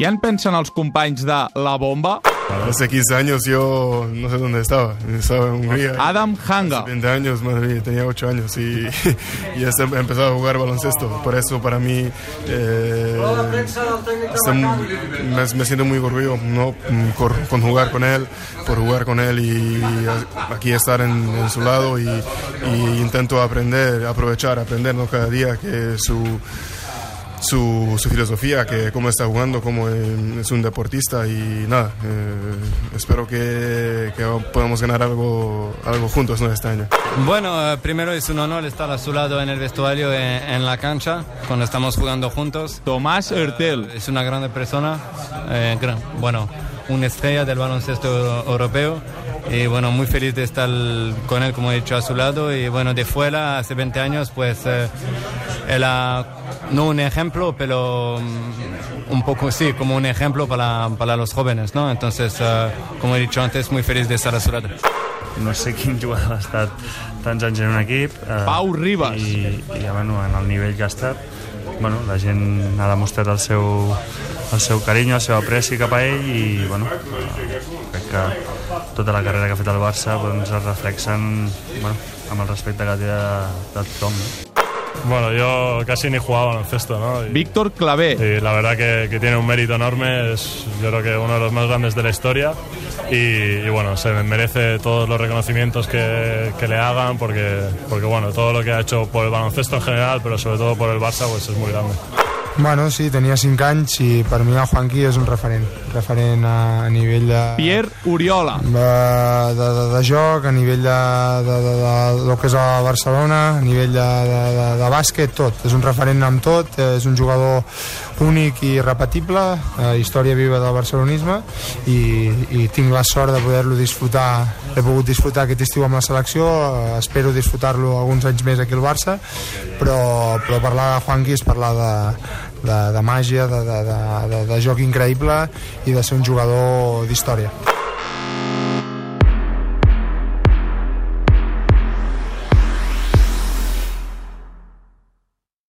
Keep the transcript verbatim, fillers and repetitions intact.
Què en pensen els companys de La Bomba? Hace quince años yo no sé dónde estaba, estaba en Hungría. Adam Hanga. Hace veinte años, madre mía, tenía ocho años y, y he empezado a jugar baloncesto. Por eso para mí eh, me, me siento muy orgulloso, ¿no? por, por jugar con él, por jugar con él y aquí estar en, en su lado y, y intento aprender, aprovechar, aprender, ¿no? Cada día que su... Su, su filosofía, que cómo está jugando, cómo es un deportista y nada, eh, espero que, que podamos ganar algo, algo juntos, ¿no? Este año. Bueno, eh, primero es un honor estar a su lado en el vestuario, en, en la cancha, cuando estamos jugando juntos. Tomás Hertel. Eh, es una grande persona, eh, gran, bueno, una estrella del baloncesto europeo. Y bueno, muy feliz de estar con él, como he dicho, a su lado. Y bueno, de fuera, hace veinte años, pues eh, era no un ejemplo, pero um, un poco sí, como un ejemplo para, para los jóvenes, ¿no? Entonces, uh, como he dicho antes, muy feliz de estar a su lado. No sé quin jugador ha estat tants anys en un equip. Eh, Pau Ribas. I, i bueno, en el nivell que ha estat, bueno, la gent ha demostrat el seu, el seu carinyo, el seu apreci cap a ell i bueno, crec que tota la carrera que ha fet el Barça doncs, es reflexen bueno, amb el respecte que té de, de tothom. Bueno, yo casi ni jugaba baloncesto, ¿no? Y, Víctor Clavé. y la verdad que, que tiene un mérito enorme, es yo creo que uno de los más grandes de la historia y, y bueno, se merece todos los reconocimientos que, que le hagan porque, porque bueno, todo lo que ha hecho por el baloncesto en general, pero sobre todo por el Barça, pues es muy grande. Bueno, sí, tenia cinc anys i per mi el Juanqui és un referent, referent a, a nivell de... Pierre Oriola. De, de, de, de joc, a nivell de, de, de, de, de lo que és a Barcelona, a nivell de, de, de, de bàsquet, tot. És un referent amb tot, és un jugador únic i repetible, eh, història viva del barcelonisme i, i tinc la sort de poder-lo disfrutar, he pogut disfrutar aquest estiu amb la selecció, eh, espero disfrutar-lo alguns anys més aquí al Barça, però, però parlar de Juanqui és parlar de de, de màgia, de, de, de, de joc increïble i de ser un jugador d'història.